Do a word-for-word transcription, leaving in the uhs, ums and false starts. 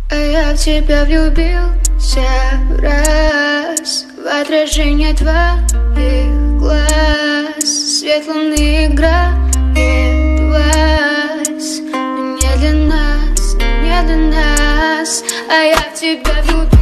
А я в тебя влюбился раз, в отражение твоих глаз. Свет луны играет вальс, но не для нас, не для нас. А я в тебя влюбился.